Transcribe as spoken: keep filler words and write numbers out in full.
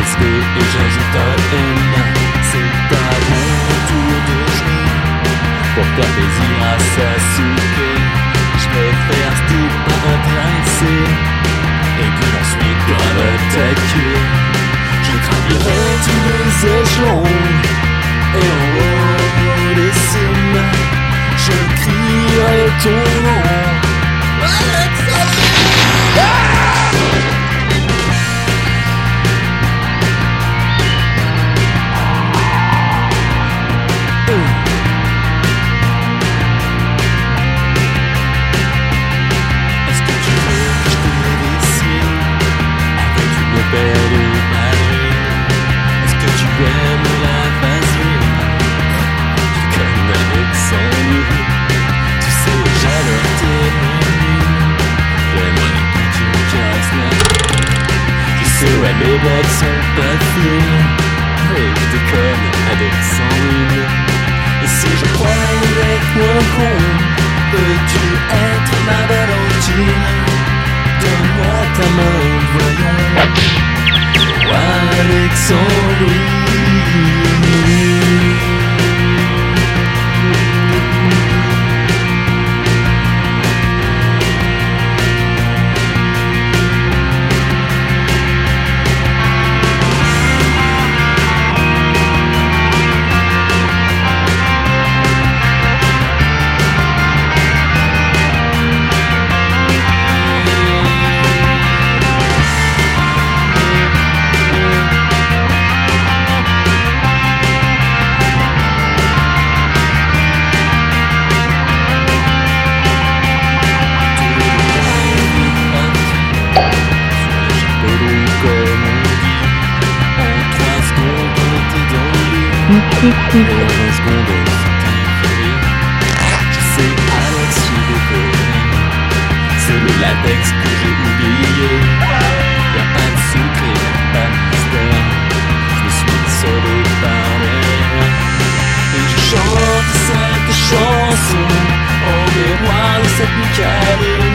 S V et j'ajoute un M. C'est à mon tour de jouer pour faire plaisir à Sasuke. Je préfère style pas intéressé et puis ensuite grave attaquer. Je gravirai tous les échelons et en haut des cimes je crierai ton nom. Est-ce que tu veux que je te dessine avec une belle ballerine? Est-ce que tu aimes la vaseline comme Alexandre? Tu sais, j'adore tes mimimes. J'aimerais que tu me casses la tête. Tu sais, ouais, mes blagues sont pas fines et je déconne avec Sandrine. Et si je crois avec mon con, peux-tu être ma Valentine? Donne-moi ta main, voyons. Oh, Alexandrine. Et en vingt secondes, je sais, Alex, j'ai déconné. C'est le latex que j'ai oublié. Y'a pas de secret, y'a pas de mystère. Je me suis isolé par l'air et je chante cette chanson en mémoire de cette nuit calée.